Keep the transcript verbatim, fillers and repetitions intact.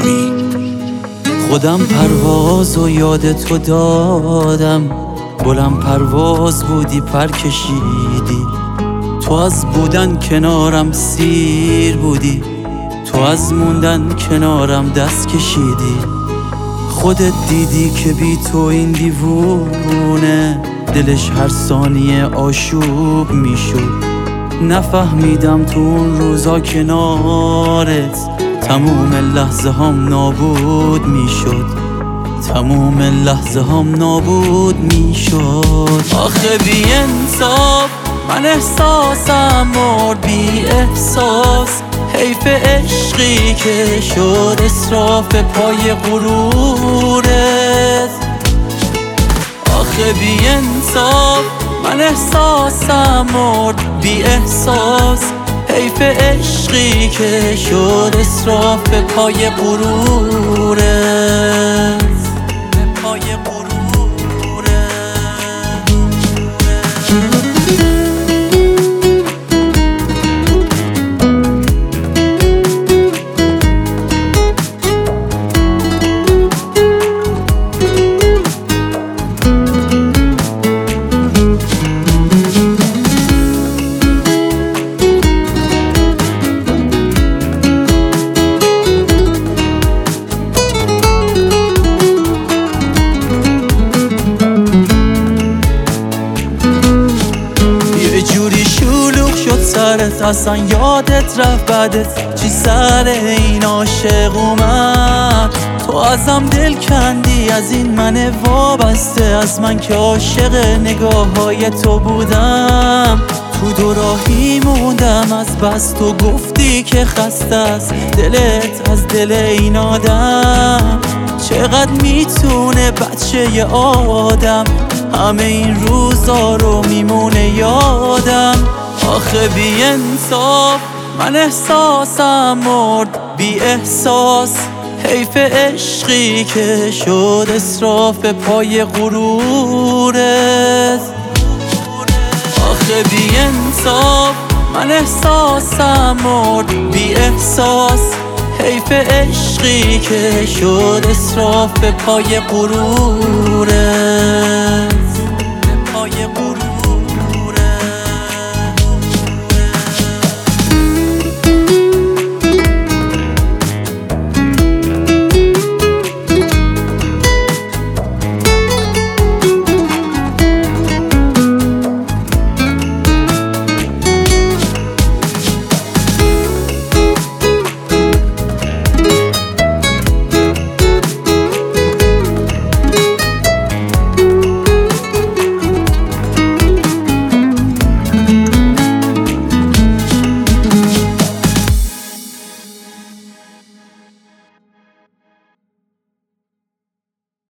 خودم پرواز و یاد تو دادم، بلند پرواز بودی پر کشیدی، تو از بودن کنارم سیر بودی، تو از موندن کنارم دست کشیدی. خودت دیدی که بی تو این دیوونه دلش هر ثانیه آشوب میشد. نفهمیدم تو اون روزا کنارت تموم لحظه هم نابود میشد، تموم لحظه هم نابود میشد. آخه بی انصاف من احساسم مرد، بی احساس حیف عشقی که شد اسراف پای غرورت. آخه بی انصاف من احساسم مرد، بی احساس حیف عشقی که شد اسراف پای غرورت، پای غرورت. سرت اصلا یادت رفت بعدت چی سر این عاشق اومد. تو ازم دل کندی، از این من وابسته، از من که عاشق نگاه های تو بودم. تو دو راهی موندم از بس تو گفتی که خسته است دلت از دل این آدم. چقدر میتونه بچه ی آدم همه این روزا رو میمونه یادم. آخه بی انصاف من احساسم مرد، بی احساس حیف عشقی که شد اسراف پای غرورت. آخه بی انصاف من احساسم مرد، بی احساس حیف عشقی که شد اسراف پای غرورت، پای غرورت.